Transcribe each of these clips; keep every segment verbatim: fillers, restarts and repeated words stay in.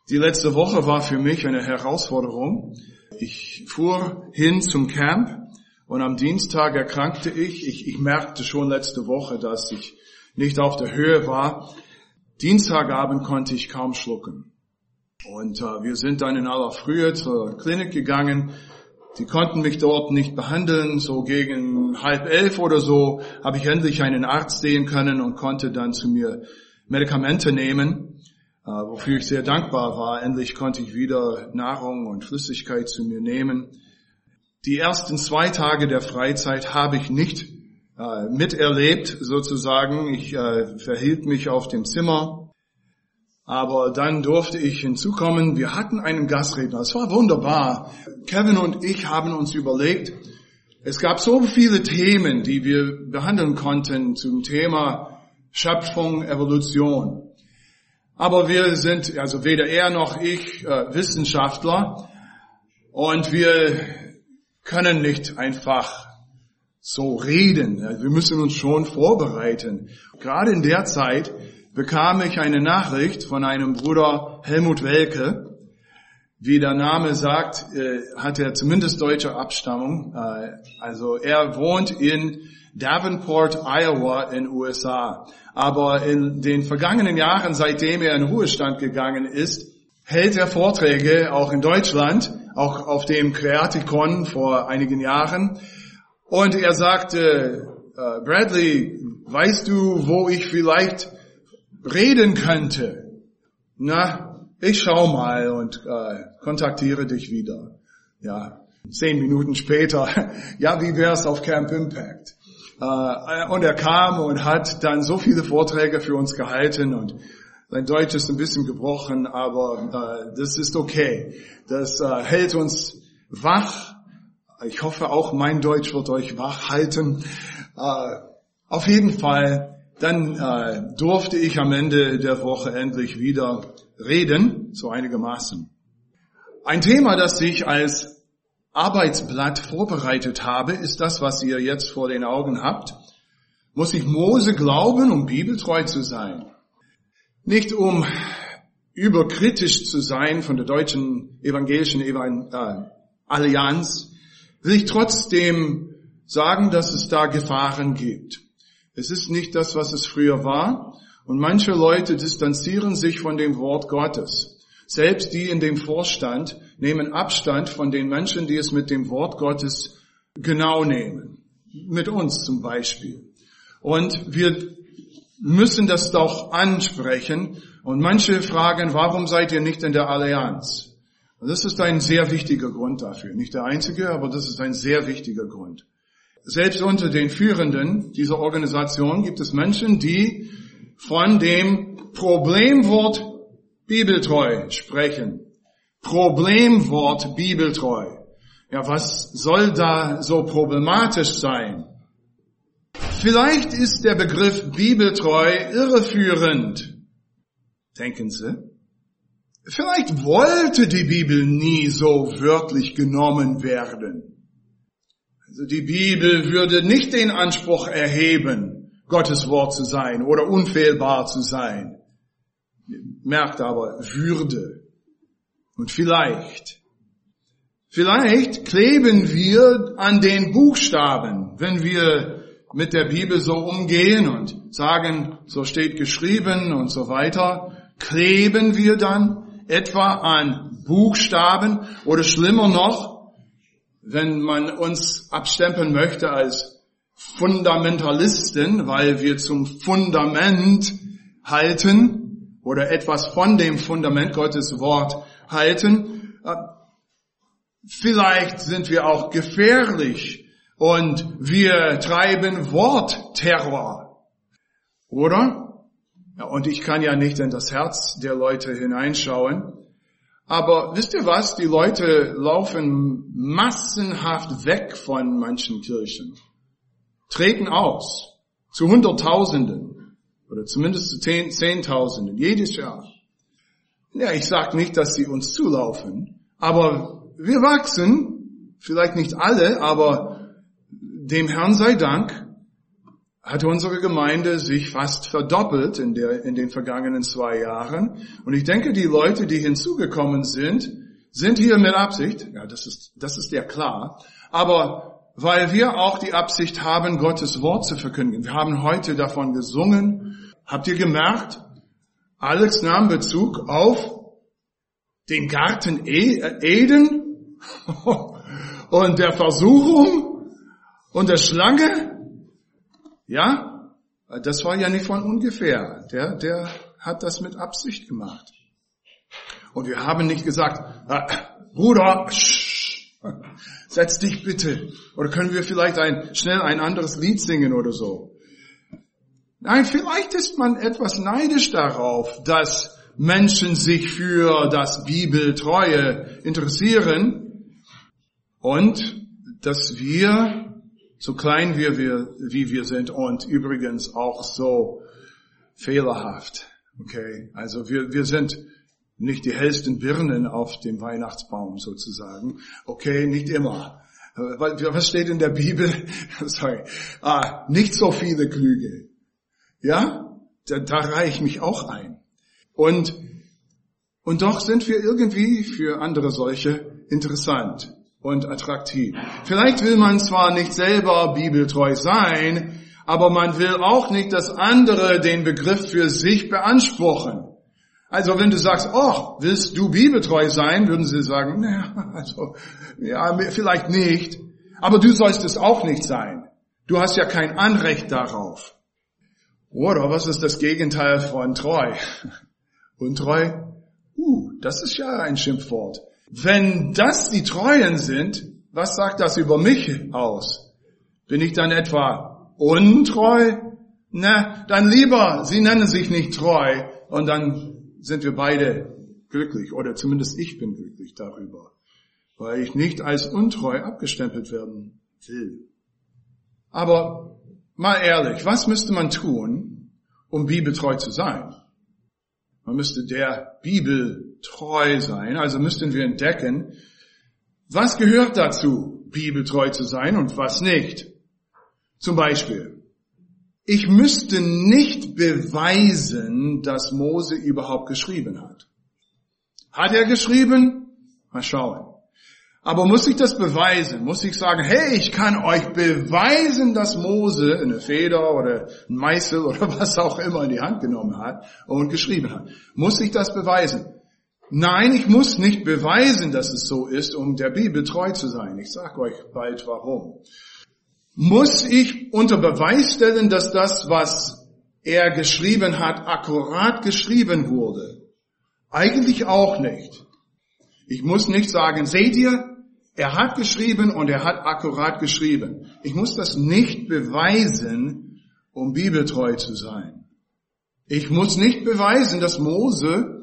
Die letzte Woche war für mich eine Herausforderung. Ich fuhr hin zum Camp und am Dienstag erkrankte ich. Ich, ich merkte schon letzte Woche, dass ich nicht auf der Höhe war. Dienstagabend konnte ich kaum schlucken. Und äh, wir sind dann in aller Frühe zur Klinik gegangen. Die konnten mich dort nicht behandeln. So gegen halb elf oder so habe ich endlich einen Arzt sehen können und konnte dann zu mir Medikamente nehmen, äh, wofür ich sehr dankbar war. Endlich konnte ich wieder Nahrung und Flüssigkeit zu mir nehmen. Die ersten zwei Tage der Freizeit habe ich nicht äh, miterlebt, sozusagen. Ich äh, verhielt mich auf dem Zimmer. Aber dann durfte ich hinzukommen. Wir hatten einen Gastredner. Es war wunderbar. Kevin und ich haben uns überlegt, es gab so viele Themen, die wir behandeln konnten zum Thema Schöpfung, Evolution. Aber wir sind, also weder er noch ich, äh, Wissenschaftler. Und wir können nicht einfach so reden. Wir müssen uns schon vorbereiten. Gerade in der Zeit bekam ich eine Nachricht von einem Bruder Helmut Welke. Wie der Name sagt, hat er zumindest deutsche Abstammung. Also er wohnt in Davenport, Iowa in den U S A. Aber in den vergangenen Jahren, seitdem er in Ruhestand gegangen ist, hält er Vorträge auch in Deutschland, auch auf dem Creaticon vor einigen Jahren. Und er sagte, Bradley, weißt du, wo ich vielleicht reden könnte? Na, ich schau mal und äh, kontaktiere dich wieder. Ja, zehn Minuten später, ja, wie wär's auf Camp Impact? Äh, und er kam und hat dann so viele Vorträge für uns gehalten und sein Deutsch ist ein bisschen gebrochen, aber äh, das ist okay. Das äh, hält uns wach. Ich hoffe auch, mein Deutsch wird euch wach halten. Äh, auf jeden Fall. Dann äh, durfte ich am Ende der Woche endlich wieder reden, so einigermaßen. Ein Thema, das ich als Arbeitsblatt vorbereitet habe, ist das, was ihr jetzt vor den Augen habt. Muss ich Mose glauben, um bibeltreu zu sein? Nicht um überkritisch zu sein von der deutschen evangelischen Evan- äh, Allianz, will ich trotzdem sagen, dass es da Gefahren gibt. Es ist nicht das, was es früher war. Und manche Leute distanzieren sich von dem Wort Gottes. Selbst die in dem Vorstand nehmen Abstand von den Menschen, die es mit dem Wort Gottes genau nehmen. Mit uns zum Beispiel. Und wir müssen das doch ansprechen. Und manche fragen, warum seid ihr nicht in der Allianz? Und das ist ein sehr wichtiger Grund dafür. Nicht der einzige, aber das ist ein sehr wichtiger Grund. Selbst unter den Führenden dieser Organisation gibt es Menschen, die von dem Problemwort bibeltreu sprechen. Problemwort bibeltreu. Ja, was soll da so problematisch sein? Vielleicht ist der Begriff bibeltreu irreführend. Denken Sie? Vielleicht wollte die Bibel nie so wörtlich genommen werden. Also die Bibel würde nicht den Anspruch erheben, Gottes Wort zu sein oder unfehlbar zu sein. Merkt aber, Würde. Und vielleicht, vielleicht kleben wir an den Buchstaben, wenn wir mit der Bibel so umgehen und sagen, so steht geschrieben und so weiter, kleben wir dann etwa an Buchstaben oder schlimmer noch, wenn man uns abstempeln möchte als Fundamentalisten, weil wir zum Fundament halten oder etwas von dem Fundament Gottes Wort halten. Vielleicht sind wir auch gefährlich und wir treiben Wortterror, oder? Ja, und ich kann ja nicht in das Herz der Leute hineinschauen. Aber wisst ihr was? Die Leute laufen massenhaft weg von manchen Kirchen, treten aus zu Hunderttausenden oder zumindest zu Zehn, Zehntausenden jedes Jahr. Ja, ich sage nicht, dass sie uns zulaufen, aber wir wachsen, vielleicht nicht alle, aber dem Herrn sei Dank. hat unsere Gemeinde sich fast verdoppelt in, der, in den vergangenen zwei Jahren. Und ich denke, die Leute, die hinzugekommen sind, sind hier mit Absicht, ja, das ist, das ist ja klar, aber weil wir auch die Absicht haben, Gottes Wort zu verkündigen. Wir haben heute davon gesungen. Habt ihr gemerkt? Alex nahm Bezug auf den Garten Eden und der Versuchung und der Schlange. Ja, das war ja nicht von ungefähr. Der, der hat das mit Absicht gemacht. Und wir haben nicht gesagt, ah, Bruder, sch, setz dich bitte. Oder können wir vielleicht ein, schnell ein anderes Lied singen oder so. Nein, vielleicht ist man etwas neidisch darauf, dass Menschen sich für das Bibeltreue interessieren und dass wir, so klein wie wir, wie wir sind und übrigens auch so fehlerhaft, okay, also wir, wir sind nicht die hellsten Birnen auf dem Weihnachtsbaum sozusagen, okay, nicht immer. Was steht in der Bibel? Sorry, ah, nicht so viele Klüge. Ja, da, da reihe ich mich auch ein. Und, und doch sind wir irgendwie für andere solche interessant und attraktiv. Vielleicht will man zwar nicht selber bibeltreu sein, aber man will auch nicht, dass andere den Begriff für sich beanspruchen. Also wenn du sagst, oh, willst du bibeltreu sein, würden sie sagen, naja, also, ja, vielleicht nicht, aber du sollst es auch nicht sein. Du hast ja kein Anrecht darauf. Oder was ist das Gegenteil von treu? Untreu? Uh, das ist ja ein Schimpfwort. Wenn das die Treuen sind, was sagt das über mich aus? Bin ich dann etwa untreu? Na, dann lieber, sie nennen sich nicht treu und dann sind wir beide glücklich, oder zumindest ich bin glücklich darüber, weil ich nicht als untreu abgestempelt werden will. Aber mal ehrlich, was müsste man tun, um bibeltreu zu sein? Man müsste der Bibel treu sein, also müssten wir entdecken, was gehört dazu, bibeltreu zu sein und was nicht. Zum Beispiel, ich müsste nicht beweisen, dass Mose überhaupt geschrieben hat. Hat er geschrieben? Mal schauen. Aber muss ich das beweisen? Muss ich sagen, hey, ich kann euch beweisen, dass Mose eine Feder oder ein Meißel oder was auch immer in die Hand genommen hat und geschrieben hat? Muss ich das beweisen? Nein, ich muss nicht beweisen, dass es so ist, um der Bibel treu zu sein. Ich sage euch bald warum. Muss ich unter Beweis stellen, dass das, was er geschrieben hat, akkurat geschrieben wurde? Eigentlich auch nicht. Ich muss nicht sagen, seht ihr, er hat geschrieben und er hat akkurat geschrieben. Ich muss das nicht beweisen, um bibeltreu zu sein. Ich muss nicht beweisen, dass Mose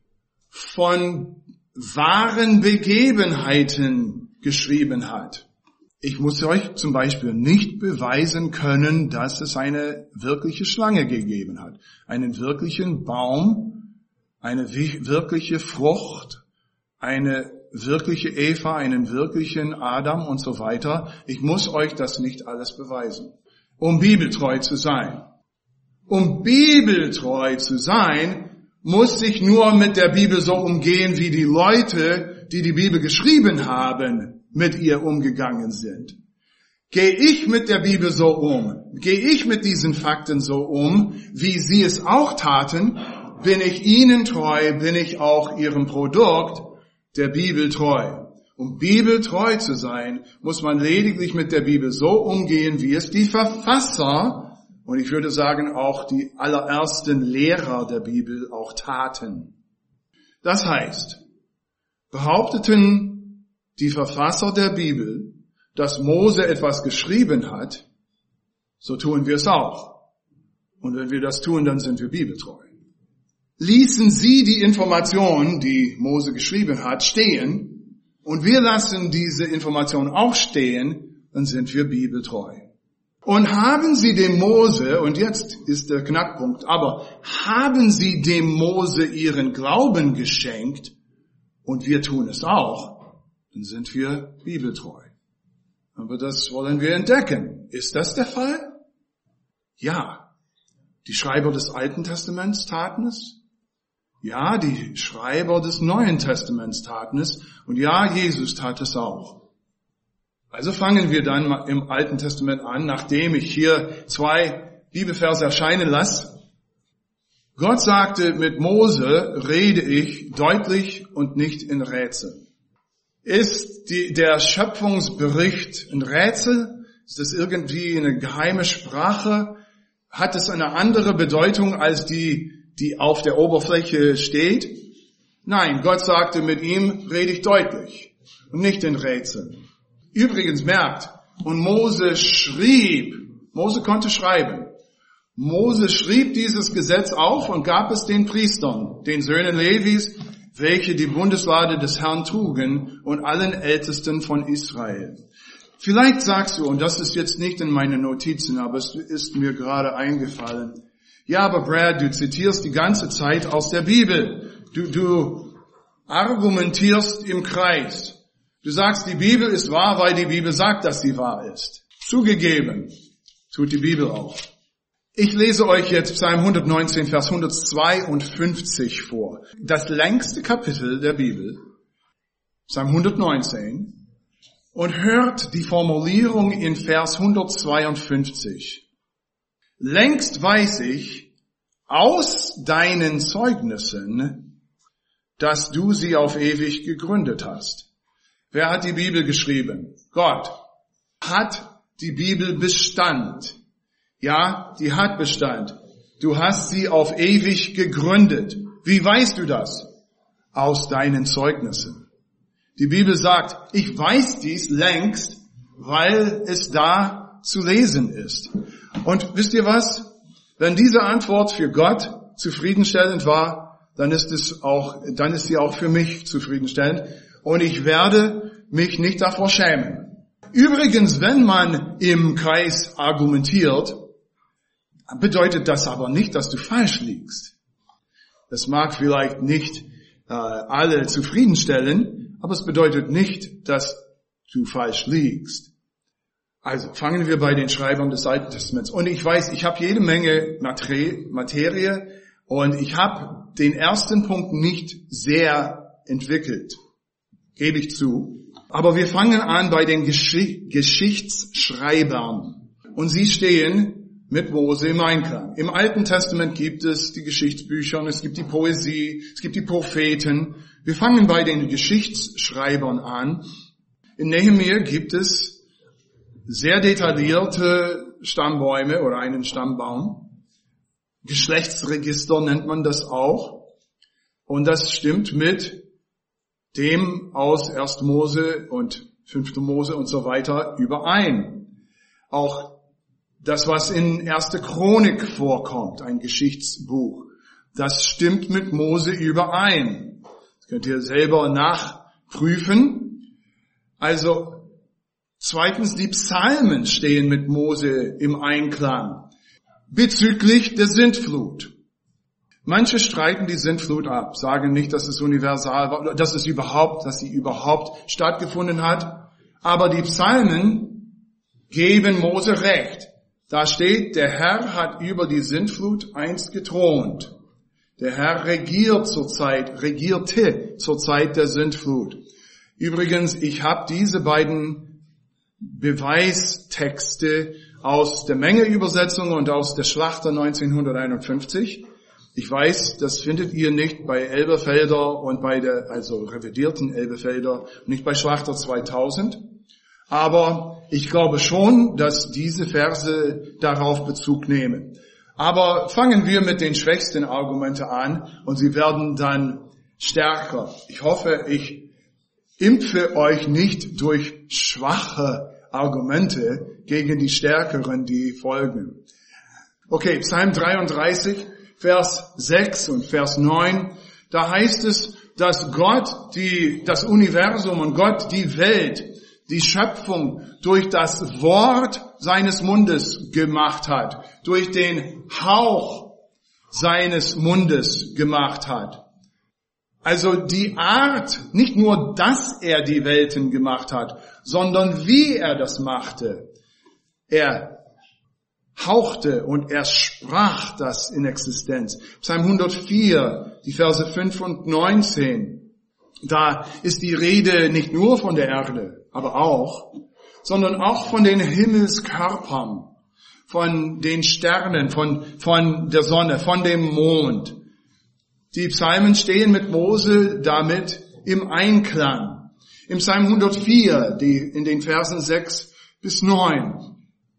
von wahren Begebenheiten geschrieben hat. Ich muss euch zum Beispiel nicht beweisen können, dass es eine wirkliche Schlange gegeben hat, einen wirklichen Baum, eine wirkliche Frucht, eine wirkliche Eva, einen wirklichen Adam und so weiter. Ich muss euch das nicht alles beweisen, um bibeltreu zu sein. Um bibeltreu zu sein, muss ich nur mit der Bibel so umgehen, wie die Leute, die die Bibel geschrieben haben, mit ihr umgegangen sind. Gehe ich mit der Bibel so um, gehe ich mit diesen Fakten so um, wie sie es auch taten, bin ich ihnen treu, bin ich auch ihrem Produkt der Bibel treu. Um bibeltreu zu sein, muss man lediglich mit der Bibel so umgehen, wie es die Verfasser, und ich würde sagen auch die allerersten Lehrer der Bibel auch taten. Das heißt, behaupteten die Verfasser der Bibel, dass Mose etwas geschrieben hat, so tun wir es auch. Und wenn wir das tun, dann sind wir bibeltreu. Ließen sie die Information, die Mose geschrieben hat, stehen, und wir lassen diese Information auch stehen, dann sind wir bibeltreu. Und haben sie dem Mose, und jetzt ist der Knackpunkt, aber haben sie dem Mose ihren Glauben geschenkt, und wir tun es auch, dann sind wir bibeltreu. Aber das wollen wir entdecken. Ist das der Fall? Ja. Die Schreiber des Alten Testaments taten es. Ja, die Schreiber des Neuen Testaments taten es. Und ja, Jesus tat es auch. Also fangen wir dann im Alten Testament an, nachdem ich hier zwei Bibelverse erscheinen lasse. Gott sagte, mit Mose rede ich deutlich und nicht in Rätseln. Ist die, der Schöpfungsbericht ein Rätsel? Ist das irgendwie eine geheime Sprache? Hat es eine andere Bedeutung als die, die auf der Oberfläche steht? Nein, Gott sagte, mit ihm rede ich deutlich und nicht in Rätseln. Übrigens merkt, und Mose schrieb, Mose konnte schreiben. Mose schrieb dieses Gesetz auf und gab es den Priestern, den Söhnen Levis, welche die Bundeslade des Herrn trugen, und allen Ältesten von Israel. Vielleicht sagst du, und das ist jetzt nicht in meinen Notizen, aber es ist mir gerade eingefallen, ja, aber Brad, du zitierst die ganze Zeit aus der Bibel. Du, du argumentierst im Kreis. Du sagst, die Bibel ist wahr, weil die Bibel sagt, dass sie wahr ist. Zugegeben, tut die Bibel auch. Ich lese euch jetzt Psalm hundertneunzehn, Vers hundertzweiundfünfzig vor. Das längste Kapitel der Bibel, Psalm hundertneunzehn, und hört die Formulierung in Vers hundertzweiundfünfzig. Längst weiß ich aus deinen Zeugnissen, dass du sie auf ewig gegründet hast. Wer hat die Bibel geschrieben? Gott. Hat die Bibel Bestand? Ja, die hat Bestand. Du hast sie auf ewig gegründet. Wie weißt du das? Aus deinen Zeugnissen. Die Bibel sagt, ich weiß dies längst, weil es da zu lesen ist. Und wisst ihr was? Wenn diese Antwort für Gott zufriedenstellend war, dann ist es auch, dann ist sie auch für mich zufriedenstellend. Und ich werde mich nicht davor schämen. Übrigens, wenn man im Kreis argumentiert, bedeutet das aber nicht, dass du falsch liegst. Das mag vielleicht nicht äh, alle zufriedenstellen, aber es bedeutet nicht, dass du falsch liegst. Also fangen wir bei den Schreibern des Alten Testaments. Und ich weiß, ich habe jede Menge Materie und ich habe den ersten Punkt nicht sehr entwickelt, gebe ich zu. Aber wir fangen an bei den Gesch- Geschichtsschreibern. Und sie stehen mit Mose im Einklang. Im Alten Testament gibt es die Geschichtsbücher, und es gibt die Poesie, es gibt die Propheten. Wir fangen bei den Geschichtsschreibern an. In Nehemia gibt es sehr detaillierte Stammbäume oder einen Stammbaum. Geschlechtsregister nennt man das auch. Und das stimmt mit dem aus erster Mose und fünfter Mose und so weiter überein. Auch das, was in erster Chronik vorkommt, ein Geschichtsbuch, das stimmt mit Mose überein. Das könnt ihr selber nachprüfen. Also, zweitens, die Psalmen stehen mit Mose im Einklang bezüglich der Sintflut. Manche streiten die Sintflut ab, sagen nicht, dass es universal war, dass es überhaupt, dass sie überhaupt stattgefunden hat. Aber die Psalmen geben Mose recht. Da steht, der Herr hat über die Sintflut einst gethront. Der Herr regiert zur Zeit, regierte zur Zeit der Sintflut. Übrigens, ich habe diese beiden Beweistexte aus der Menge-Übersetzung und aus der Schlachter neunzehnhunderteinundfünfzig. Ich weiß, das findet ihr nicht bei Elberfelder und bei der, also revidierten Elberfelder, nicht bei Schlachter zweitausend. Aber ich glaube schon, dass diese Verse darauf Bezug nehmen. Aber fangen wir mit den schwächsten Argumenten an und sie werden dann stärker. Ich hoffe, ich impfe euch nicht durch schwache Argumente gegen die stärkeren, die folgen. Okay, Psalm dreiunddreißig, Vers sechs und Vers neun, da heißt es, dass Gott die, das Universum und Gott die Welt, die Schöpfung durch das Wort seines Mundes gemacht hat, durch den Hauch seines Mundes gemacht hat. Also die Art, nicht nur, dass er die Welten gemacht hat, sondern wie er das machte. Er hauchte und er sprach das in Existenz. Psalm hundertvier, die Verse fünf und neunzehn. Da ist die Rede nicht nur von der Erde, aber auch, sondern auch von den Himmelskörpern, von den Sternen, von, von der Sonne, von dem Mond. Die Psalmen stehen mit Mose damit im Einklang. Im Psalm hundertvier, die in den Versen sechs bis neun,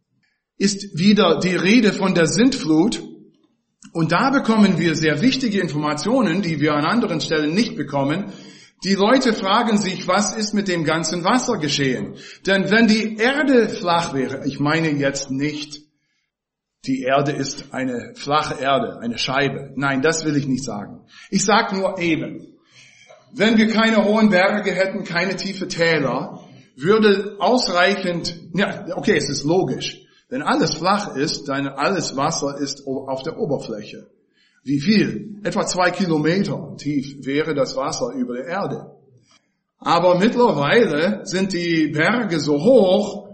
ist wieder die Rede von der Sintflut. Und da bekommen wir sehr wichtige Informationen, die wir an anderen Stellen nicht bekommen. Die Leute fragen sich, was ist mit dem ganzen Wasser geschehen? Denn wenn die Erde flach wäre, ich meine jetzt nicht, die Erde ist eine flache Erde, eine Scheibe. Nein, das will ich nicht sagen. Ich sage nur eben, wenn wir keine hohen Berge hätten, keine tiefe Täler, würde ausreichend, ja, okay, es ist logisch. Wenn alles flach ist, dann alles Wasser ist auf der Oberfläche. Wie viel? Etwa zwei Kilometer tief wäre das Wasser über der Erde. Aber mittlerweile sind die Berge so hoch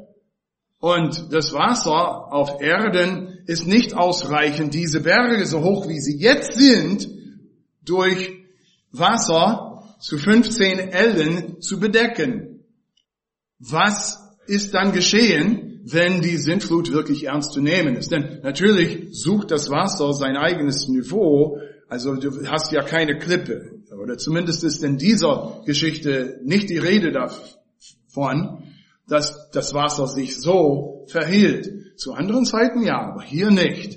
und das Wasser auf Erden ist nicht ausreichend, diese Berge so hoch wie sie jetzt sind, durch Wasser zu fünfzehn Ellen zu bedecken. Was ist dann geschehen, wenn die Sintflut wirklich ernst zu nehmen ist? Denn natürlich sucht das Wasser sein eigenes Niveau, also du hast ja keine Klippe, oder zumindest ist in dieser Geschichte nicht die Rede davon, dass das Wasser sich so verhielt. Zu anderen Zeiten ja, aber hier nicht.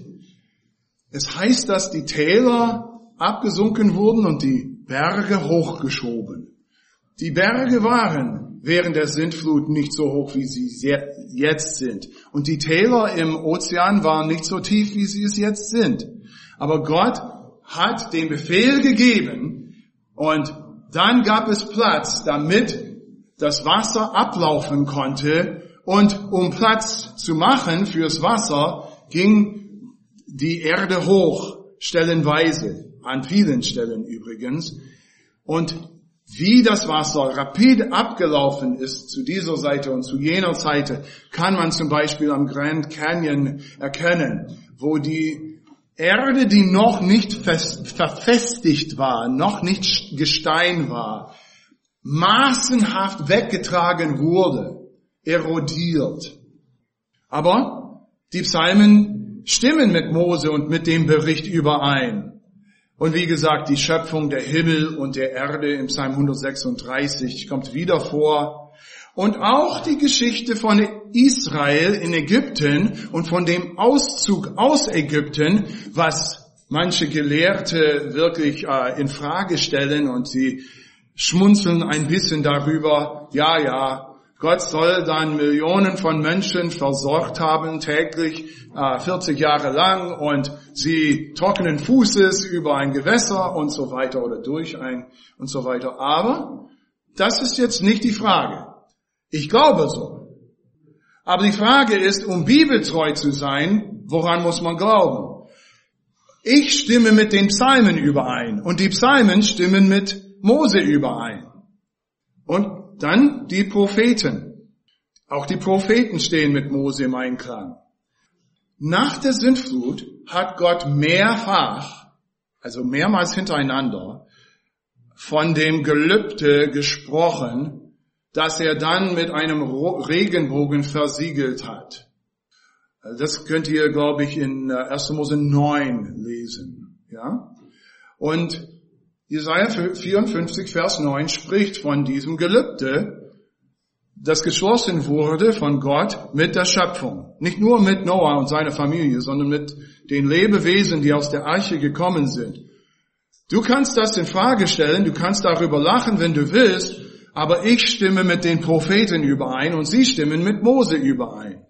Es heißt, dass die Täler abgesunken wurden und die Berge hochgeschoben. Die Berge waren während der Sintflut nicht so hoch, wie sie jetzt sind. Und die Täler im Ozean waren nicht so tief, wie sie es jetzt sind. Aber Gott hat den Befehl gegeben und dann gab es Platz, damit das Wasser ablaufen konnte. Und um Platz zu machen fürs Wasser, ging die Erde hoch, stellenweise, an vielen Stellen übrigens. Und wie das Wasser rapide abgelaufen ist zu dieser Seite und zu jener Seite, kann man zum Beispiel am Grand Canyon erkennen, wo die Erde, die noch nicht fest, verfestigt war, noch nicht Gestein war, massenhaft weggetragen wurde, erodiert. Aber die Psalmen stimmen mit Mose und mit dem Bericht überein. Und wie gesagt, die Schöpfung der Himmel und der Erde im Psalm hundertsechsunddreißig kommt wieder vor. Und auch die Geschichte von Israel in Ägypten und von dem Auszug aus Ägypten, was manche Gelehrte wirklich äh, in Frage stellen und sie schmunzeln ein bisschen darüber, ja, ja, Gott soll dann Millionen von Menschen versorgt haben, täglich, äh, vierzig Jahre lang, und sie trockenen Fußes über ein Gewässer und so weiter oder durch ein und so weiter. Aber das ist jetzt nicht die Frage. Ich glaube so. Aber die Frage ist, um bibeltreu zu sein, woran muss man glauben? Ich stimme mit den Psalmen überein und die Psalmen stimmen mit Mose überein. Und dann die Propheten. Auch die Propheten stehen mit Mose im Einklang. Nach der Sintflut hat Gott mehrfach, also mehrmals hintereinander, von dem Gelübde gesprochen, das er dann mit einem Regenbogen versiegelt hat. Das könnt ihr, glaube ich, in erster Mose neun lesen. Ja? Und Jesaja vierundfünfzig, Vers neun spricht von diesem Gelübde, das geschlossen wurde von Gott mit der Schöpfung. Nicht nur mit Noah und seiner Familie, sondern mit den Lebewesen, die aus der Arche gekommen sind. Du kannst das in Frage stellen, du kannst darüber lachen, wenn du willst, aber ich stimme mit den Propheten überein und sie stimmen mit Mose überein.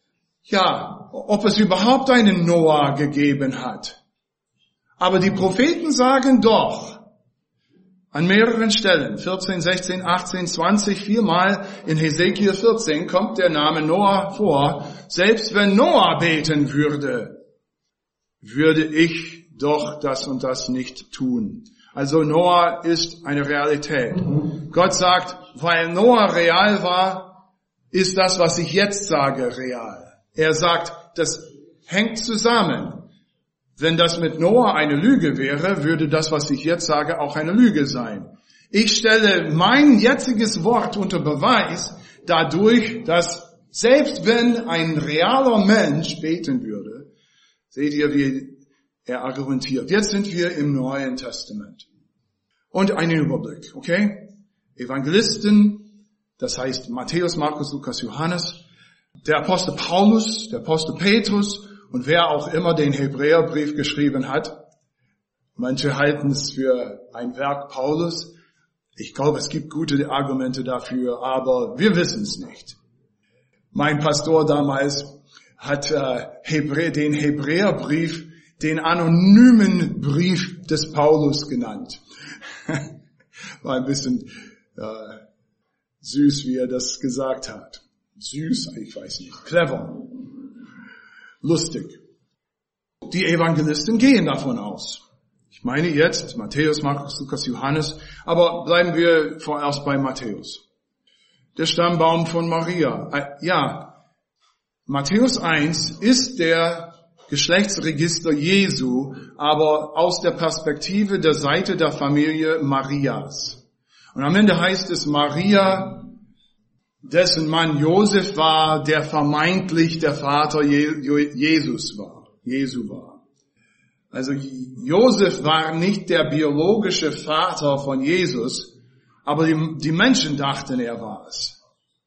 Ja, ob es überhaupt einen Noah gegeben hat. Aber die Propheten sagen doch, an mehreren Stellen, vierzehn, sechzehn, achtzehn, zwanzig, viermal in Hesekiel vierzehn kommt der Name Noah vor. Selbst wenn Noah beten würde, würde ich doch das und das nicht tun. Also Noah ist eine Realität. Gott sagt, weil Noah real war, ist das, was ich jetzt sage, real. Er sagt, das hängt zusammen. Wenn das mit Noah eine Lüge wäre, würde das, was ich jetzt sage, auch eine Lüge sein. Ich stelle mein jetziges Wort unter Beweis dadurch, dass selbst wenn ein realer Mensch beten würde, seht ihr, wie er argumentiert. Jetzt sind wir im Neuen Testament. Und einen Überblick, okay? Evangelisten, das heißt Matthäus, Markus, Lukas, Johannes, der Apostel Paulus, der Apostel Petrus und wer auch immer den Hebräerbrief geschrieben hat. Manche halten es für ein Werk Paulus. Ich glaube, es gibt gute Argumente dafür, aber wir wissen es nicht. Mein Pastor damals hat äh, Hebrä- den Hebräerbrief den anonymen Brief des Paulus genannt. War ein bisschen äh, süß, wie er das gesagt hat. Süß, ich weiß nicht. Clever. Lustig. Die Evangelisten gehen davon aus. Ich meine jetzt Matthäus, Markus, Lukas, Johannes, aber bleiben wir vorerst bei Matthäus. Der Stammbaum von Maria. Äh, ja, Matthäus eins ist der Geschlechtsregister Jesu, aber aus der Perspektive der Seite der Familie Marias. Und am Ende heißt es, Maria, dessen Mann Josef war, der vermeintlich der Vater Jesus war, Jesu war. Also Josef war nicht der biologische Vater von Jesus, aber die, die Menschen dachten, er war es.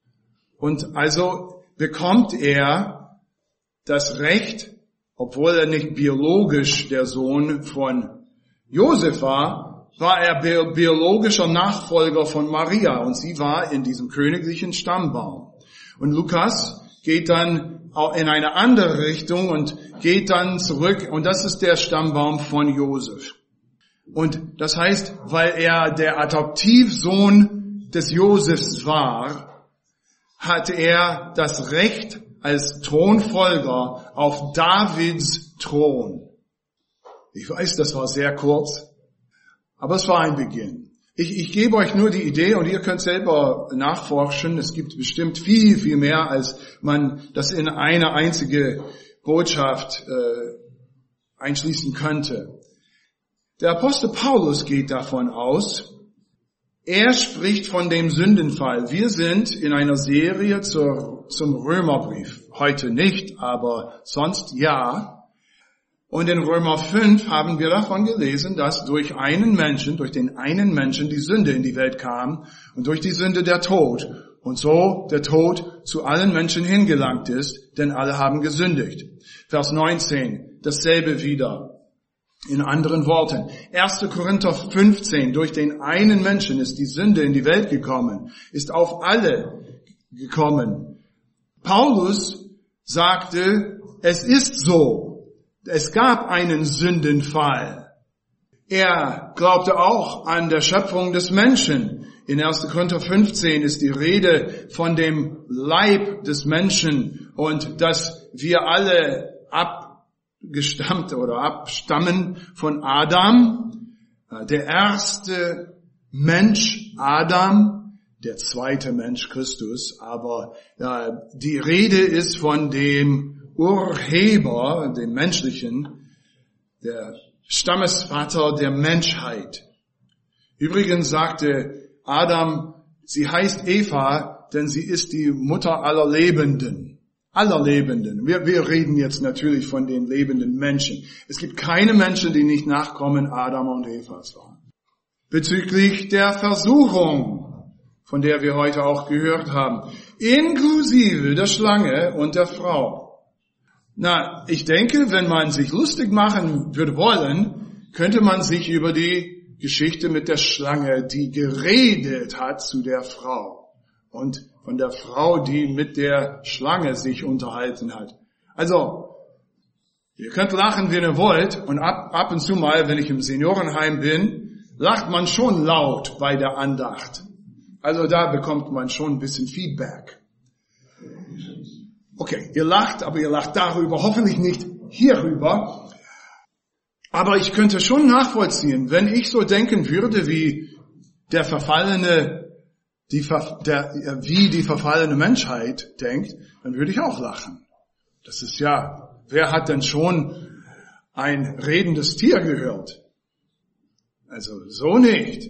Und also bekommt er das Recht, obwohl er nicht biologisch der Sohn von Josef war, war er bi- biologischer Nachfolger von Maria und sie war in diesem königlichen Stammbaum. Und Lukas geht dann auch in eine andere Richtung und geht dann zurück und das ist der Stammbaum von Josef. Und das heißt, weil er der Adoptivsohn des Josefs war, hat er das Recht als Thronfolger auf Davids Thron. Ich weiß, das war sehr kurz, aber es war ein Beginn. Ich, ich gebe euch nur die Idee und ihr könnt selber nachforschen. Es gibt bestimmt viel, viel mehr, als man das in eine einzige Botschaft äh, einschließen könnte. Der Apostel Paulus geht davon aus, er spricht von dem Sündenfall. Wir sind in einer Serie zur, zum Römerbrief. Heute nicht, aber sonst ja. Und in Römer fünf haben wir davon gelesen, dass durch einen Menschen, durch den einen Menschen die Sünde in die Welt kam und durch die Sünde der Tod. Und so der Tod zu allen Menschen hingelangt ist, denn alle haben gesündigt. Vers neunzehn, dasselbe wieder. In anderen Worten, erster Korinther fünfzehn, durch den einen Menschen ist die Sünde in die Welt gekommen, ist auf alle gekommen. Paulus sagte, es ist so, es gab einen Sündenfall. Er glaubte auch an der Schöpfung des Menschen. In erster Korinther fünfzehn ist die Rede von dem Leib des Menschen und dass wir alle ab gestammt oder abstammen von Adam, der erste Mensch Adam, der zweite Mensch Christus, aber ja, die Rede ist von dem Urheber, dem menschlichen, der Stammesvater der Menschheit. Übrigens sagte Adam, sie heißt Eva, denn sie ist die Mutter aller Lebenden. Aller Lebenden. Wir, wir reden jetzt natürlich von den lebenden Menschen. Es gibt keine Menschen, die nicht Nachkommen Adam und Evas waren. Bezüglich der Versuchung, von der wir heute auch gehört haben, inklusive der Schlange und der Frau. Na, ich denke, wenn man sich lustig machen würde wollen, könnte man sich über die Geschichte mit der Schlange, die geredet hat zu der Frau und von der Frau, die mit der Schlange sich unterhalten hat. Also, ihr könnt lachen, wenn ihr wollt, und ab, ab und zu mal, wenn ich im Seniorenheim bin, lacht man schon laut bei der Andacht. Also da bekommt man schon ein bisschen Feedback. Okay, ihr lacht, aber ihr lacht darüber, hoffentlich nicht hierüber. Aber ich könnte schon nachvollziehen, wenn ich so denken würde, wie der verfallene Die, der, wie die verfallene Menschheit denkt, dann würde ich auch lachen. Das ist ja wer hat denn schon ein redendes Tier gehört? Also so nicht.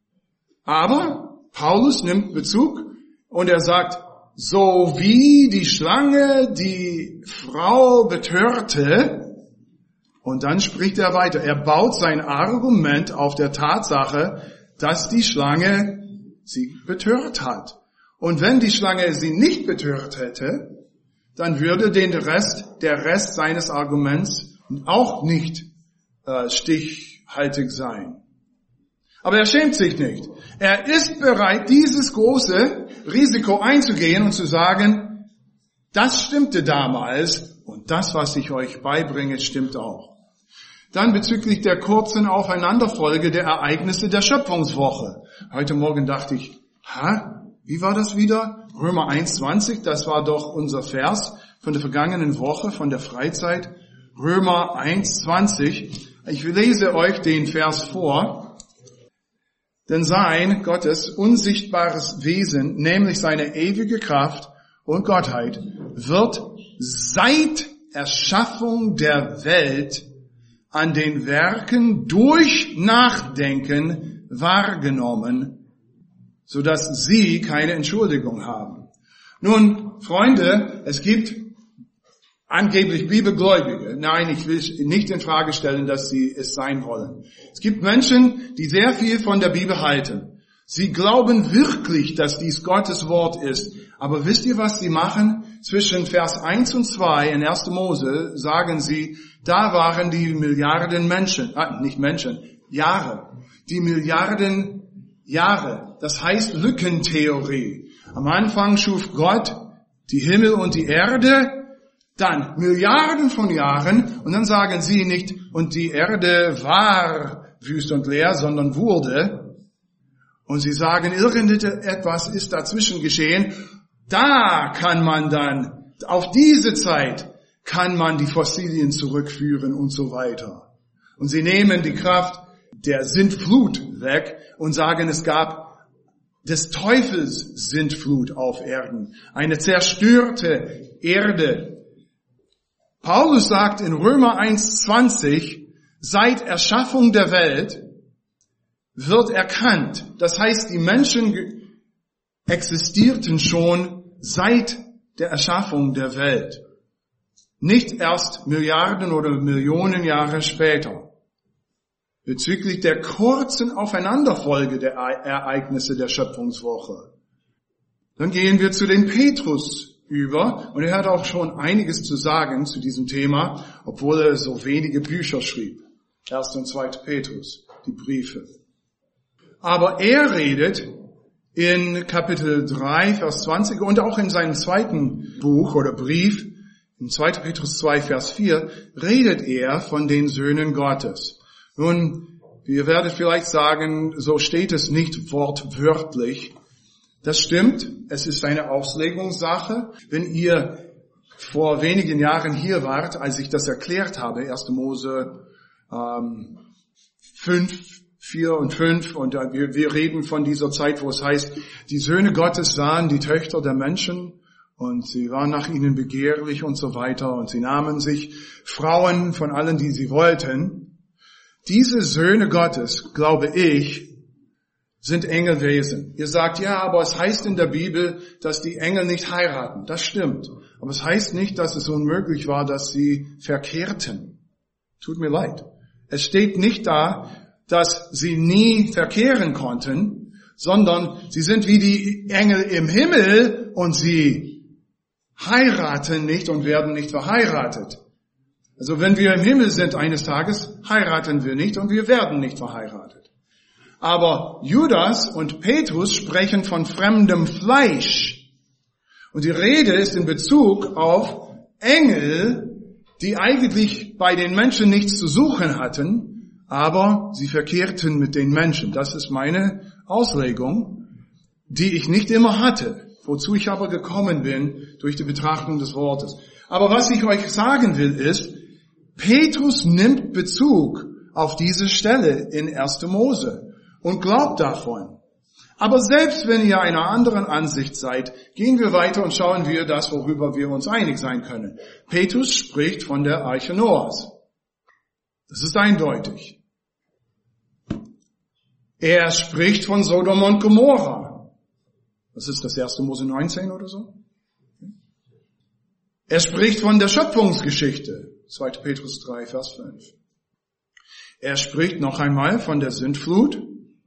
Aber Paulus nimmt Bezug und er sagt, so wie die Schlange die Frau betörte, und dann spricht er weiter. Er baut sein Argument auf der Tatsache, dass die Schlange sie betört hat. Und wenn die Schlange sie nicht betört hätte, dann würde den Rest, der Rest seines Arguments auch nicht äh, stichhaltig sein. Aber er schämt sich nicht. Er ist bereit, dieses große Risiko einzugehen und zu sagen, das stimmte damals und das, was ich euch beibringe, stimmt auch. Dann bezüglich der kurzen Aufeinanderfolge der Ereignisse der Schöpfungswoche. Heute Morgen dachte ich, ha, wie war das wieder? Römer eins zwanzig, das war doch unser Vers von der vergangenen Woche, von der Freizeit. Römer eins zwanzig. Ich lese euch den Vers vor. Denn sein, Gottes, unsichtbares Wesen, nämlich seine ewige Kraft und Gottheit, wird seit Erschaffung der Welt an den Werken durch Nachdenken wahrgenommen, sodass sie keine Entschuldigung haben. Nun, Freunde, es gibt angeblich Bibelgläubige. Nein, ich will nicht in Frage stellen, dass sie es sein wollen. Es gibt Menschen, die sehr viel von der Bibel halten. Sie glauben wirklich, dass dies Gottes Wort ist. Aber wisst ihr, was sie machen? Zwischen Vers eins und zwei in erster Mose sagen sie, da waren die Milliarden Menschen, ah, nicht Menschen, Jahre. Die Milliarden Jahre. Das heißt Lückentheorie. Am Anfang schuf Gott die Himmel und die Erde, dann Milliarden von Jahren, und dann sagen sie nicht, und die Erde war wüst und leer, sondern wurde. Und sie sagen, irgendetwas ist dazwischen geschehen. Da kann man dann, auf diese Zeit kann man die Fossilien zurückführen und so weiter. Und sie nehmen die Kraft der Sintflut weg und sagen, es gab des Teufels Sintflut auf Erden. Eine zerstörte Erde. Paulus sagt in Römer eins zwanzig, seit Erschaffung der Welt wird erkannt. Das heißt, die Menschen existierten schon seit der Erschaffung der Welt. Nicht erst Milliarden oder Millionen Jahre später. Bezüglich der kurzen Aufeinanderfolge der Ereignisse der Schöpfungswoche. Dann gehen wir zu dem Petrus über, und er hat auch schon einiges zu sagen zu diesem Thema, obwohl er so wenige Bücher schrieb. Erster und zweiter Petrus, die Briefe. Aber er redet in Kapitel drei, Vers zwanzig und auch in seinem zweiten Buch oder Brief, in zweiter Petrus zwei, Vers vier, redet er von den Söhnen Gottes. Nun, ihr werdet vielleicht sagen, so steht es nicht wortwörtlich. Das stimmt, es ist eine Auslegungssache. Wenn ihr vor wenigen Jahren hier wart, als ich das erklärt habe, erster Mose ähm, fünf, vier und fünf, und äh, wir, wir reden von dieser Zeit, wo es heißt, die Söhne Gottes sahen die Töchter der Menschen und sie waren nach ihnen begehrlich und so weiter und sie nahmen sich Frauen von allen, die sie wollten. Diese Söhne Gottes, glaube ich, sind Engelwesen. Ihr sagt, ja, aber es heißt in der Bibel, dass die Engel nicht heiraten. Das stimmt. Aber es heißt nicht, dass es unmöglich war, dass sie verkehrten. Tut mir leid. Es steht nicht da, dass sie nie verkehren konnten, sondern sie sind wie die Engel im Himmel und sie heiraten nicht und werden nicht verheiratet. Also wenn wir im Himmel sind eines Tages, heiraten wir nicht und wir werden nicht verheiratet. Aber Judas und Petrus sprechen von fremdem Fleisch. Und die Rede ist in Bezug auf Engel, die eigentlich bei den Menschen nichts zu suchen hatten, aber sie verkehrten mit den Menschen. Das ist meine Auslegung, die ich nicht immer hatte, wozu ich aber gekommen bin durch die Betrachtung des Wortes. Aber was ich euch sagen will ist, Petrus nimmt Bezug auf diese Stelle in erster Mose und glaubt davon. Aber selbst wenn ihr einer anderen Ansicht seid, gehen wir weiter und schauen wir das, worüber wir uns einig sein können. Petrus spricht von der Arche Noahs. Das ist eindeutig. Er spricht von Sodom und Gomorra. Was ist das, erste Mose neunzehn oder so? Er spricht von der Schöpfungsgeschichte. zweiter Petrus drei, Vers fünf. Er spricht noch einmal von der Sintflut.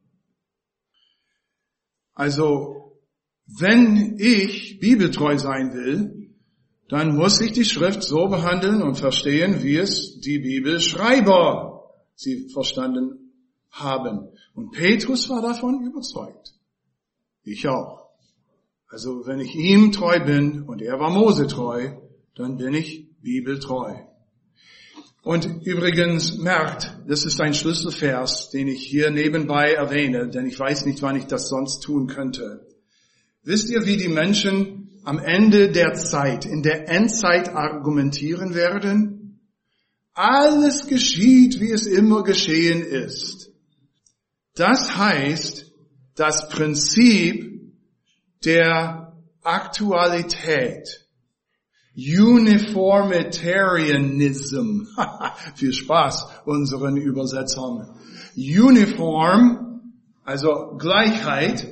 Also, wenn ich bibeltreu sein will, dann muss ich die Schrift so behandeln und verstehen, wie es die Bibelschreiber sie verstanden haben. Und Petrus war davon überzeugt. Ich auch. Also, wenn ich ihm treu bin und er war Mose treu, dann bin ich bibeltreu. Und übrigens merkt, das ist ein Schlüsselvers, den ich hier nebenbei erwähne, denn ich weiß nicht, wann ich das sonst tun könnte. Wisst ihr, wie die Menschen am Ende der Zeit, in der Endzeit argumentieren werden? Alles geschieht, wie es immer geschehen ist. Das heißt, das Prinzip der Aktualität, Uniformitarianism. Viel Spaß unseren Übersetzern. Uniform, also Gleichheit.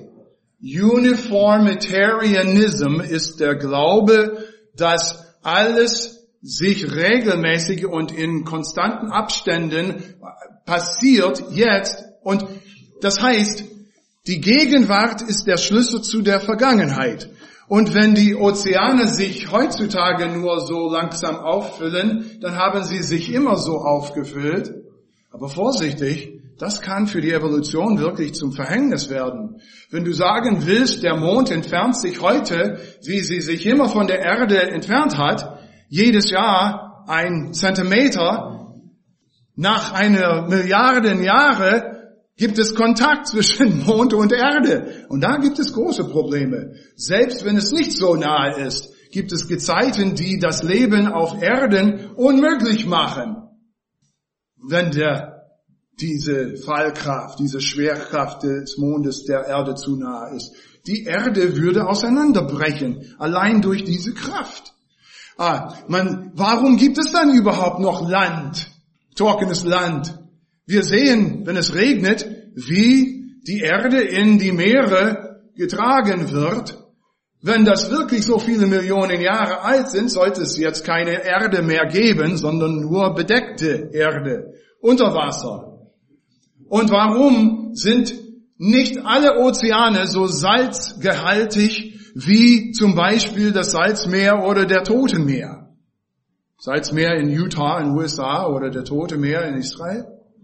Uniformitarianism ist der Glaube, dass alles sich regelmäßig und in konstanten Abständen passiert jetzt. Und das heißt, die Gegenwart ist der Schlüssel zu der Vergangenheit. Und wenn die Ozeane sich heutzutage nur so langsam auffüllen, dann haben sie sich immer so aufgefüllt. Aber vorsichtig, das kann für die Evolution wirklich zum Verhängnis werden. Wenn du sagen willst, der Mond entfernt sich heute, wie sie sich immer von der Erde entfernt hat, jedes Jahr ein Zentimeter, nach einer Milliarden Jahre gibt es Kontakt zwischen Mond und Erde. Und da gibt es große Probleme. Selbst wenn es nicht so nahe ist, gibt es Gezeiten, die das Leben auf Erden unmöglich machen. Wenn der, diese Fallkraft, diese Schwerkraft des Mondes der Erde zu nahe ist. Die Erde würde auseinanderbrechen, allein durch diese Kraft. Ah, man, warum gibt es dann überhaupt noch Land, trockenes Land? Wir sehen, wenn es regnet, wie die Erde in die Meere getragen wird. Wenn das wirklich so viele Millionen Jahre alt sind, sollte es jetzt keine Erde mehr geben, sondern nur bedeckte Erde unter Wasser. Und warum sind nicht alle Ozeane so salzgehaltig wie zum Beispiel das Salzmeer oder der Tote Meer? Salzmeer in Utah in den U S A oder der Tote Meer in Israel?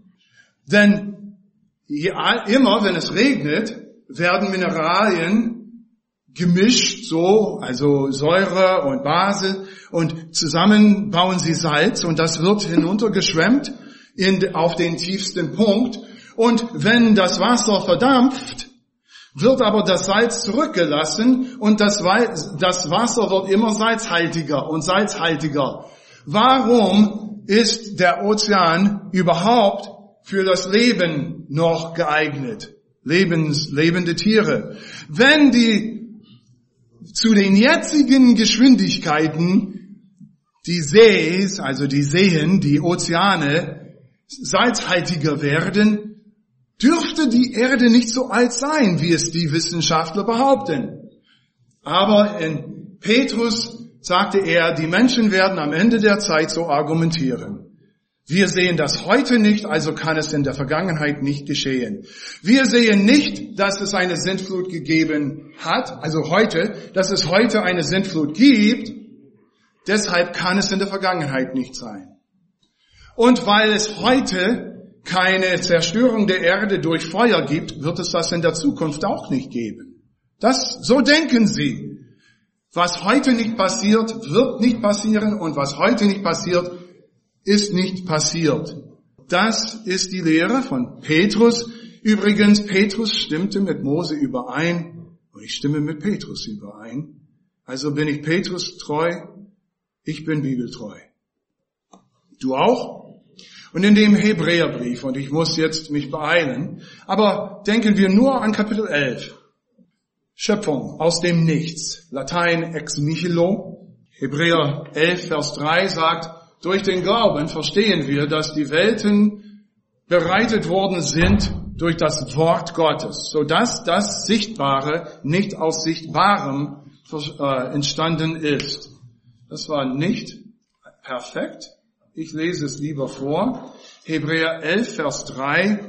Denn immer, wenn es regnet, werden Mineralien gemischt, so, also Säure und Base, und zusammen bauen sie Salz, und das wird hinuntergeschwemmt in, auf den tiefsten Punkt. Und wenn das Wasser verdampft, wird aber das Salz zurückgelassen, und das, das Wasser wird immer salzhaltiger und salzhaltiger. Warum ist der Ozean überhaupt für das Leben noch geeignet? Lebens, lebende Tiere. Wenn die zu den jetzigen Geschwindigkeiten die Sees, also die Seen, die Ozeane, salzhaltiger werden, dürfte die Erde nicht so alt sein, wie es die Wissenschaftler behaupten. Aber in Petrus sagte er, die Menschen werden am Ende der Zeit so argumentieren. Wir sehen das heute nicht, also kann es in der Vergangenheit nicht geschehen. Wir sehen nicht, dass es eine Sintflut gegeben hat, also heute, dass es heute eine Sintflut gibt, deshalb kann es in der Vergangenheit nicht sein. Und weil es heute keine Zerstörung der Erde durch Feuer gibt, wird es das in der Zukunft auch nicht geben. Das, so denken sie. Was heute nicht passiert, wird nicht passieren, und was heute nicht passiert, ist nicht passiert. Das ist die Lehre von Petrus. Übrigens, Petrus stimmte mit Mose überein, und ich stimme mit Petrus überein. Also bin ich Petrus treu, ich bin bibeltreu. Du auch? Und in dem Hebräerbrief, und ich muss jetzt mich beeilen, aber denken wir nur an Kapitel elf. Schöpfung aus dem Nichts. Latein ex nihilo. Hebräer elf, Vers drei sagt, durch den Glauben verstehen wir, dass die Welten bereitet worden sind durch das Wort Gottes, sodass das Sichtbare nicht aus Sichtbarem äh, entstanden ist. Das war nicht perfekt. Ich lese es lieber vor. Hebräer elf, Vers drei.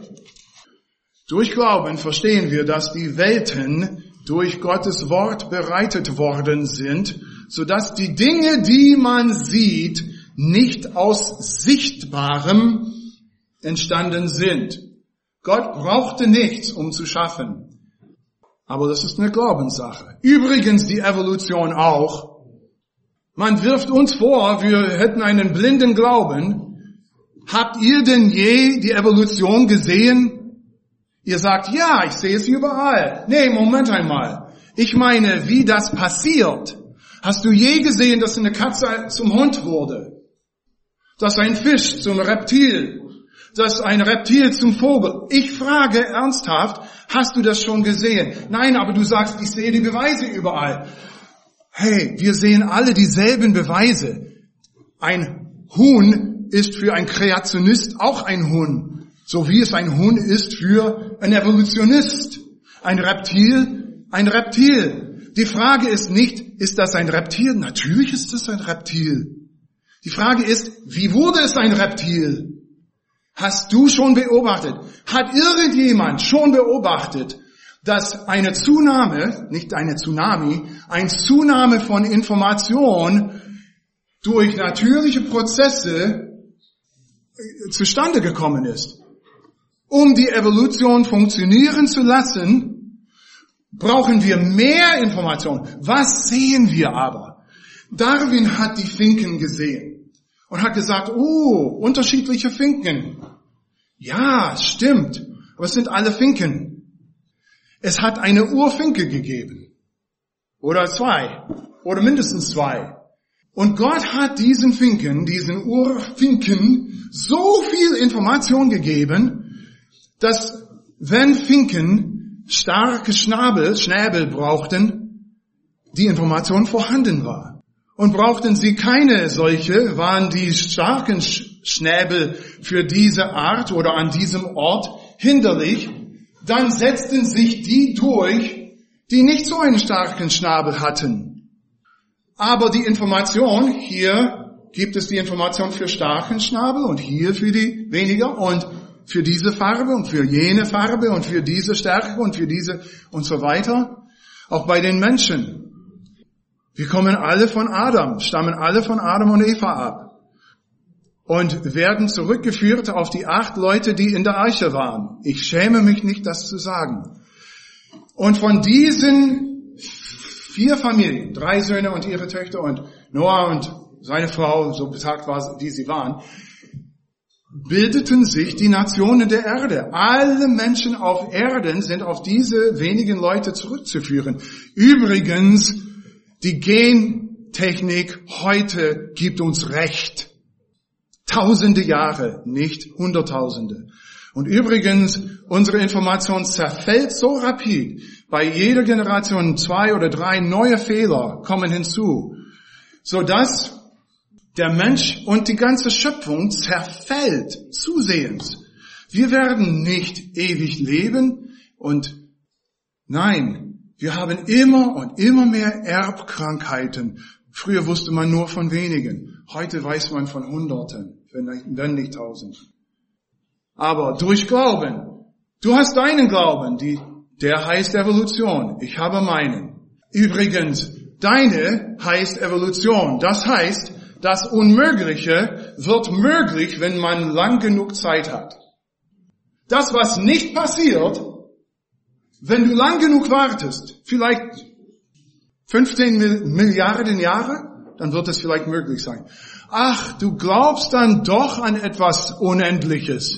Durch Glauben verstehen wir, dass die Welten durch Gottes Wort bereitet worden sind, sodass die Dinge, die man sieht, nicht aus Sichtbarem entstanden sind. Gott brauchte nichts, um zu schaffen. Aber das ist eine Glaubenssache. Übrigens die Evolution auch. Man wirft uns vor, wir hätten einen blinden Glauben. Habt ihr denn je die Evolution gesehen? Ihr sagt, ja, ich sehe es überall. Nee, Moment einmal. Ich meine, wie das passiert. Hast du je gesehen, dass eine Katze zum Hund wurde? Dass ein Fisch zum Reptil? Dass ein Reptil zum Vogel? Ich frage ernsthaft, hast du das schon gesehen? Nein, aber du sagst, ich sehe die Beweise überall. Hey, wir sehen alle dieselben Beweise. Ein Huhn ist für einen Kreationist auch ein Huhn, so wie es ein Huhn ist für einen Evolutionist. Ein Reptil, ein Reptil. Die Frage ist nicht, ist das ein Reptil? Natürlich ist es ein Reptil. Die Frage ist, wie wurde es ein Reptil? Hast du schon beobachtet? Hat irgendjemand schon beobachtet, dass eine Zunahme, nicht eine Tsunami, ein Zunahme von Information durch natürliche Prozesse zustande gekommen ist? Um die Evolution funktionieren zu lassen, brauchen wir mehr Information. Was sehen wir aber? Darwin hat die Finken gesehen und hat gesagt, oh, unterschiedliche Finken. Ja, stimmt, aber es sind alle Finken. Es hat eine Urfinke gegeben. Oder zwei. Oder mindestens zwei. Und Gott hat diesen Finken, diesen Urfinken, so viel Information gegeben, dass wenn Finken starke Schnabel, Schnäbel brauchten, die Information vorhanden war. Und brauchten sie keine solche, waren die starken Schnäbel für diese Art oder an diesem Ort hinderlich, dann setzten sich die durch, die nicht so einen starken Schnabel hatten. Aber die Information, hier gibt es die Information für starken Schnabel und hier für die weniger und für diese Farbe und für jene Farbe und für diese Stärke und für diese und so weiter. Auch bei den Menschen. Wir kommen alle von Adam, stammen alle von Adam und Eva ab. Und werden zurückgeführt auf die acht Leute, die in der Arche waren. Ich schäme mich nicht, das zu sagen. Und von diesen vier Familien, drei Söhne und ihre Töchter und Noah und seine Frau, so betagt war, wie sie waren, bildeten sich die Nationen der Erde. Alle Menschen auf Erden sind auf diese wenigen Leute zurückzuführen. Übrigens, die Gentechnik heute gibt uns Recht. Tausende Jahre, nicht Hunderttausende. Und übrigens, unsere Information zerfällt so rapid. Bei jeder Generation zwei oder drei neue Fehler kommen hinzu, sodass der Mensch und die ganze Schöpfung zerfällt zusehends. Wir werden nicht ewig leben und nein, wir haben immer und immer mehr Erbkrankheiten. Früher wusste man nur von wenigen. Heute weiß man von Hunderten, wenn nicht Tausend. Aber durch Glauben. Du hast deinen Glauben, die, der heißt Evolution. Ich habe meinen. Übrigens, deine heißt Evolution. Das heißt, das Unmögliche wird möglich, wenn man lang genug Zeit hat. Das, was nicht passiert, wenn du lang genug wartest, vielleicht fünfzehn Milliarden Jahre, dann wird es vielleicht möglich sein. Ach, du glaubst dann doch an etwas Unendliches.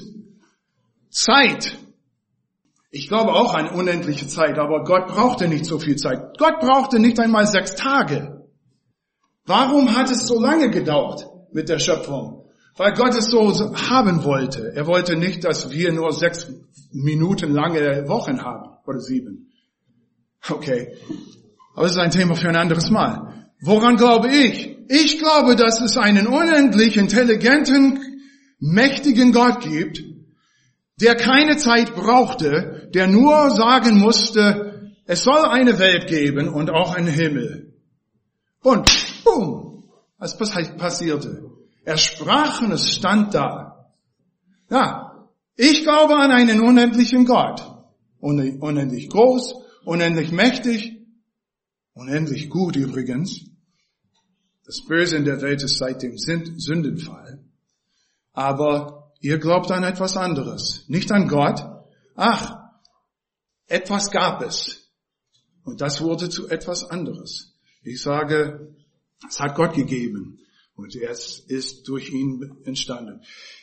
Zeit. Ich glaube auch an unendliche Zeit, aber Gott brauchte nicht so viel Zeit. Gott brauchte nicht einmal sechs Tage. Warum hat es so lange gedauert mit der Schöpfung? Weil Gott es so haben wollte. Er wollte nicht, dass wir nur sechs Minuten lange Wochen haben oder sieben. Okay, aber das ist ein Thema für ein anderes Mal. Woran glaube ich? Ich glaube, dass es einen unendlich intelligenten, mächtigen Gott gibt, der keine Zeit brauchte, der nur sagen musste, es soll eine Welt geben und auch einen Himmel. Und boom, was passierte? Er sprach und es stand da. Ja, ich glaube an einen unendlichen Gott. Unendlich groß, unendlich mächtig, unendlich gut übrigens. Das Böse in der Welt ist seit dem Sündenfall. Aber ihr glaubt an etwas anderes. Nicht an Gott. Ach, etwas gab es. Und das wurde zu etwas anderes. Ich sage, es hat Gott gegeben. Und es ist durch ihn entstanden.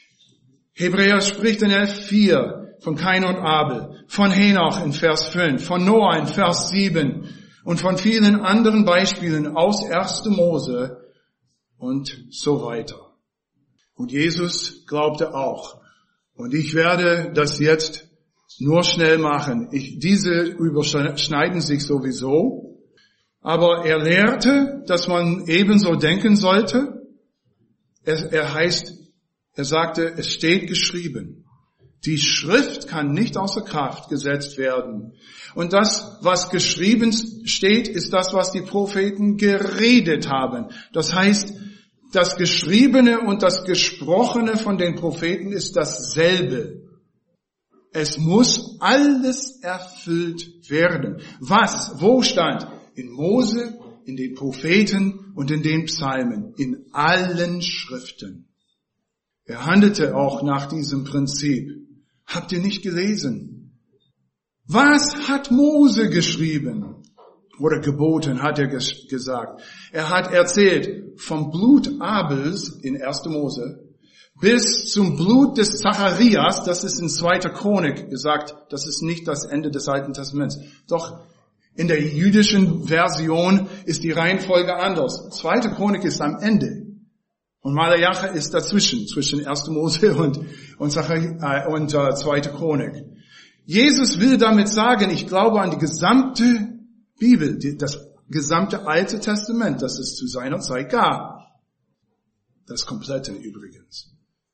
Hebräer spricht in elf vier von Kain und Abel, von Henoch in Vers fünf, von Noah in Vers sieben und von vielen anderen Beispielen aus erster Mose und so weiter. Und Jesus glaubte auch. Und ich werde das jetzt nur schnell machen. Ich, diese überschneiden sich sowieso. Aber er lehrte, dass man ebenso denken sollte. Er, er heißt, er sagte, es steht geschrieben. Die Schrift kann nicht außer Kraft gesetzt werden. Und das, was geschrieben steht, ist das, was die Propheten geredet haben. Das heißt, das Geschriebene und das Gesprochene von den Propheten ist dasselbe. Es muss alles erfüllt werden. Was? Wo stand? In Mose, in den Propheten und in den Psalmen, in allen Schriften. Er handelte auch nach diesem Prinzip. Habt ihr nicht gelesen? Was hat Mose geschrieben? Oder geboten, hat er ges- gesagt. Er hat erzählt vom Blut Abels in erster Mose bis zum Blut des Zacharias, das ist in zweiter Chronik gesagt, das ist nicht das Ende des Alten Testaments. Doch in der jüdischen Version ist die Reihenfolge anders. Zweite Chronik ist am Ende. Und Malachi ist dazwischen, zwischen erster Mose und, und, Zacharias, äh, und äh, zweite Chronik. Jesus will damit sagen, ich glaube an die gesamte Bibel, die, das gesamte Alte Testament, das es zu seiner Zeit gab. Das komplette übrigens.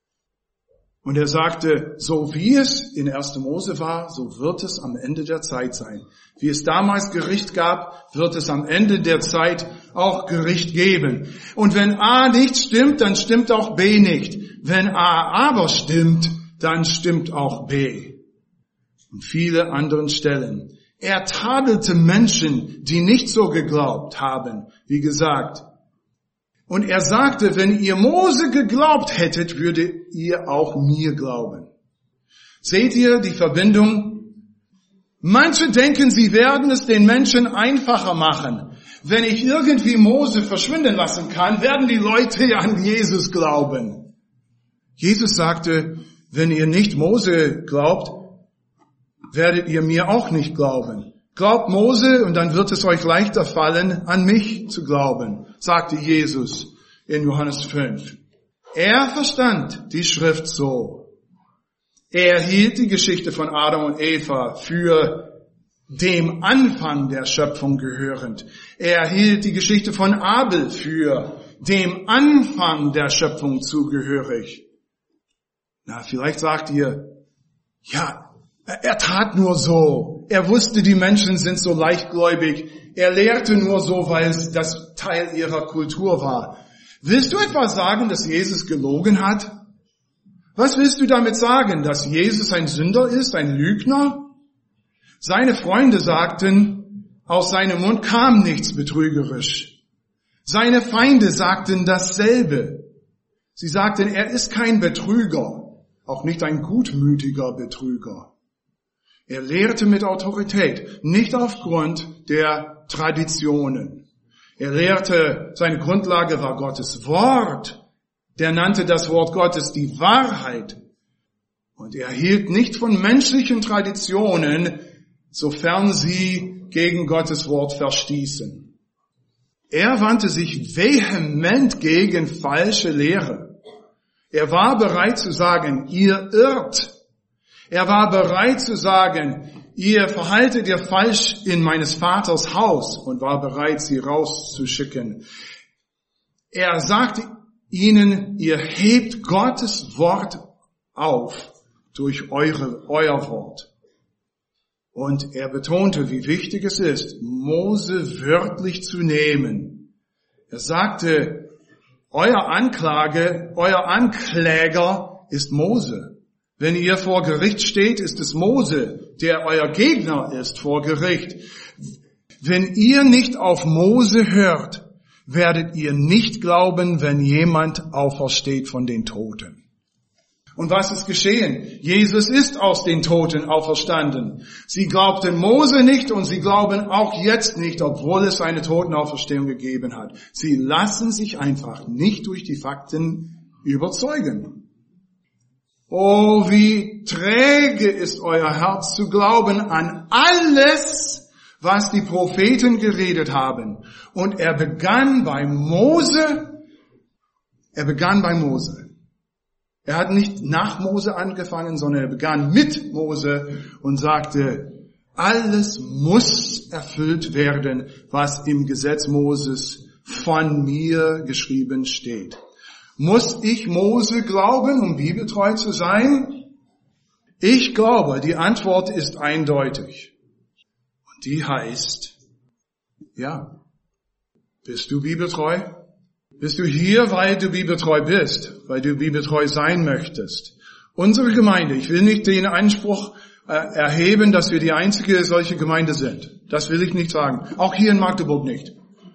Und er sagte, so wie es in erster Mose war, so wird es am Ende der Zeit sein. Wie es damals Gericht gab, wird es am Ende der Zeit auch Gericht geben. Und wenn A nicht stimmt, dann stimmt auch B nicht. Wenn A aber stimmt, dann stimmt auch B. Und viele anderen Stellen. Er tadelte Menschen, die nicht so geglaubt haben, wie gesagt. Und er sagte, wenn ihr Mose geglaubt hättet, würde ihr auch mir glauben. Seht ihr die Verbindung? Manche denken, sie werden es den Menschen einfacher machen. Wenn ich irgendwie Mose verschwinden lassen kann, werden die Leute an Jesus glauben. Jesus sagte, wenn ihr nicht Mose glaubt, werdet ihr mir auch nicht glauben. Glaubt Mose und dann wird es euch leichter fallen, an mich zu glauben, sagte Jesus in Johannes fünf. Er verstand die Schrift so. Er hielt die Geschichte von Adam und Eva für dem Anfang der Schöpfung gehörend. Er hielt die Geschichte von Abel für dem Anfang der Schöpfung zugehörig. Na, vielleicht sagt ihr, ja, er tat nur so. Er wusste, die Menschen sind so leichtgläubig. Er lehrte nur so, weil es das Teil ihrer Kultur war. Willst du etwa sagen, dass Jesus gelogen hat? Was willst du damit sagen? Dass Jesus ein Sünder ist, ein Lügner? Seine Freunde sagten, aus seinem Mund kam nichts betrügerisch. Seine Feinde sagten dasselbe. Sie sagten, er ist kein Betrüger, auch nicht ein gutmütiger Betrüger. Er lehrte mit Autorität, nicht aufgrund der Traditionen. Er lehrte, seine Grundlage war Gottes Wort. Der nannte das Wort Gottes die Wahrheit. Und er hielt nicht von menschlichen Traditionen, sofern sie gegen Gottes Wort verstießen. Er wandte sich vehement gegen falsche Lehre. Er war bereit zu sagen, ihr irrt. Er war bereit zu sagen, ihr verhaltet ihr falsch in meines Vaters Haus, und war bereit, sie rauszuschicken. Er sagte ihnen, ihr hebt Gottes Wort auf durch eure, euer Wort. Und er betonte, wie wichtig es ist, Mose wörtlich zu nehmen. Er sagte, euer Anklage, euer Ankläger ist Mose. Wenn ihr vor Gericht steht, ist es Mose, der euer Gegner ist vor Gericht. Wenn ihr nicht auf Mose hört, werdet ihr nicht glauben, wenn jemand aufersteht von den Toten. Und was ist geschehen? Jesus ist aus den Toten auferstanden. Sie glaubten Mose nicht und sie glauben auch jetzt nicht, obwohl es eine Totenauferstehung gegeben hat. Sie lassen sich einfach nicht durch die Fakten überzeugen. Oh, wie träge ist euer Herz zu glauben an alles, was die Propheten geredet haben. Und er begann bei Mose, er begann bei Mose. Er hat nicht nach Mose angefangen, sondern er begann mit Mose und sagte, alles muss erfüllt werden, was im Gesetz Moses von mir geschrieben steht. Muss ich Mose glauben, um bibeltreu zu sein? Ich glaube, die Antwort ist eindeutig. Und die heißt, ja. Bist du bibeltreu? Bist du hier, weil du bibeltreu bist, weil du bibeltreu sein möchtest? Unsere Gemeinde, ich will nicht den Anspruch äh, erheben, dass wir die einzige solche Gemeinde sind. Das will ich nicht sagen. Auch hier in Magdeburg nicht.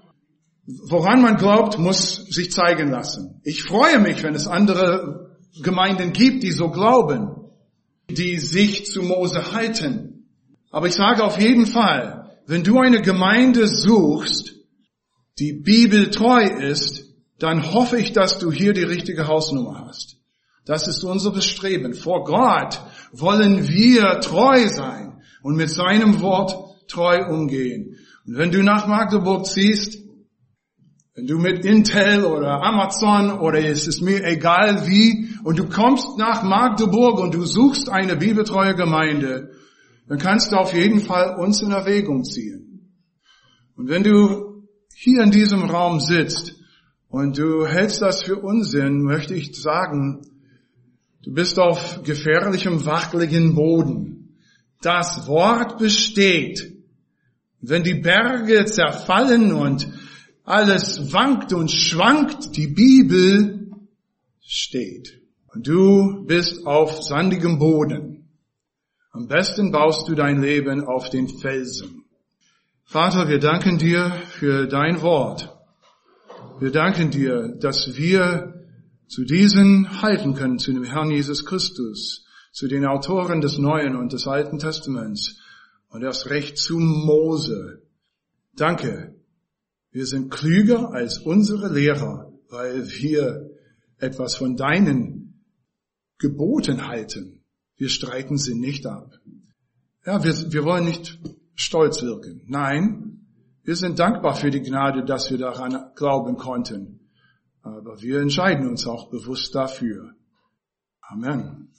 Woran man glaubt, muss sich zeigen lassen. Ich freue mich, wenn es andere Gemeinden gibt, die so glauben, die sich zu Mose halten. Aber ich sage auf jeden Fall, wenn du eine Gemeinde suchst, die bibeltreu ist, dann hoffe ich, dass du hier die richtige Hausnummer hast. Das ist unser Bestreben. Vor Gott wollen wir treu sein und mit seinem Wort treu umgehen. Und wenn du nach Magdeburg ziehst, wenn du mit Intel oder Amazon oder es ist mir egal wie, und du kommst nach Magdeburg und du suchst eine bibeltreue Gemeinde, dann kannst du auf jeden Fall uns in Erwägung ziehen. Und wenn du hier in diesem Raum sitzt und du hältst das für Unsinn, möchte ich sagen, du bist auf gefährlichem, wackeligen Boden. Das Wort besteht. Wenn die Berge zerfallen und alles wankt und schwankt, die Bibel steht. Und du bist auf sandigem Boden. Am besten baust du dein Leben auf den Felsen. Vater, wir danken dir für dein Wort. Wir danken dir, dass wir zu diesen halten können, zu dem Herrn Jesus Christus, zu den Autoren des Neuen und des Alten Testaments und erst recht zu Mose. Danke, wir sind klüger als unsere Lehrer, weil wir etwas von deinen Geboten halten. Wir streiten sie nicht ab. Ja, wir, wir wollen nicht stolz wirken. Nein, wir sind dankbar für die Gnade, dass wir daran glauben konnten. Aber wir entscheiden uns auch bewusst dafür. Amen.